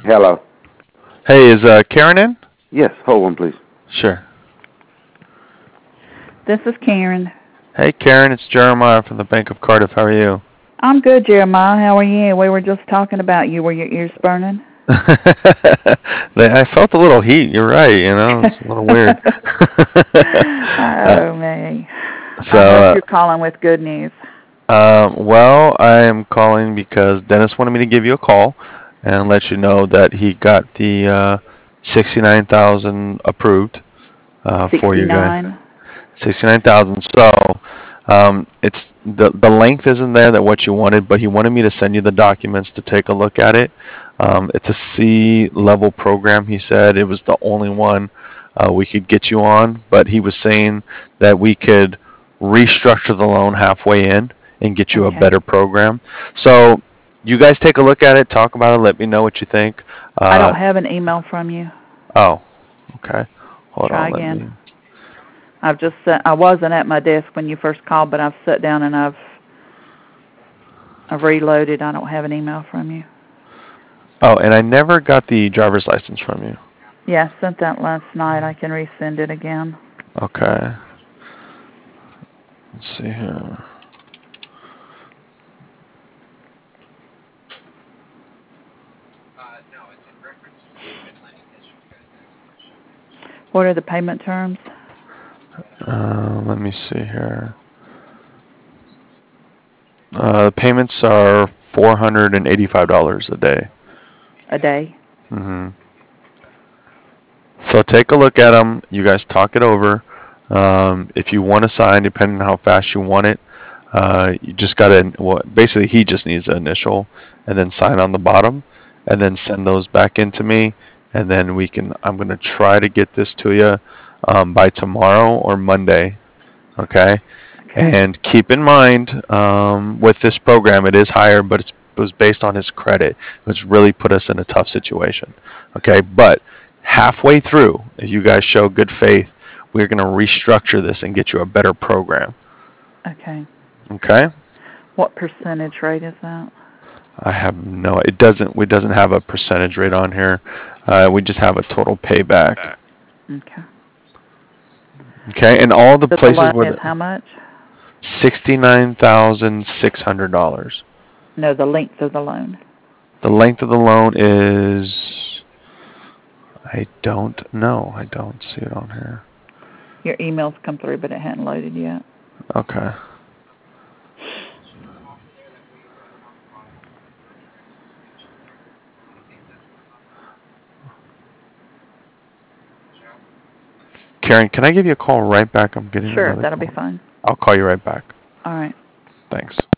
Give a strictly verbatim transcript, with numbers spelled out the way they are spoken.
Hello. Hey, is uh, Karen in? Yes, hold on, please. Sure. This is Karen. Hey, Karen, it's Jeremiah from the Bank of Cardiff. How are you? I'm good, Jeremiah. How are you? We were just talking about you. Were your ears burning? I felt a little heat. You're right. You know, it's a little weird. uh, Oh, me. so, I hope uh, you're calling with good news. uh, well, I am calling because Dennis wanted me to give you a call and let you know that he got the uh, sixty-nine thousand approved uh, for you guys. sixty-nine? sixty-nine thousand. So, um, it's the the length isn't there that what you wanted, but he wanted me to send you the documents to take a look at it. Um, it's a C level program. He said it was the only one uh, we could get you on, but he was saying that we could restructure the loan halfway in and get you a Okay. better program. So, you guys take a look at it, talk about it, let me know what you think. I Uh, don't have an email from you. oh, okay. Hold Try on, let again. me. I've just sat, I wasn't at my desk when you first called, but I've sat down and I've I've reloaded. I don't have an email from you. Oh, and I never got the driver's license from you. Yeah, I sent that last night. I can resend it again. Okay. Let's see here. What are the payment terms? Uh, let me see here. Uh, the payments are four hundred and eighty-five dollars a day. A day? Mm-hmm. So take a look at them. You guys talk it over. Um, if you want to sign, depending on how fast you want it, uh, you just got to. Well, basically, he just needs the initial, and then sign on the bottom, and then send those back into me, and then we can. I'm gonna try to get this to you um, by tomorrow or Monday. Okay. Okay. And keep in mind, um, with this program, it is higher, but it's, it was based on his credit, which really put us in a tough situation. Okay, but halfway through, if you guys show good faith, we're going to restructure this and get you a better program. Okay. Okay. What percentage rate is that? I have no. It doesn't. It doesn't have a percentage rate on here. Uh, we just have a total payback. Okay. Okay, and all the So the places loan where is the how much? sixty-nine thousand six hundred dollars. No, the length of the loan. The length of the loan is. I don't know. I don't see it on here. Your emails come through, but it hadn't loaded yet. Okay. Karen, can I give you a call right back? I'm getting Sure, another that'll be call. fine. I'll call you right back. All right. Thanks.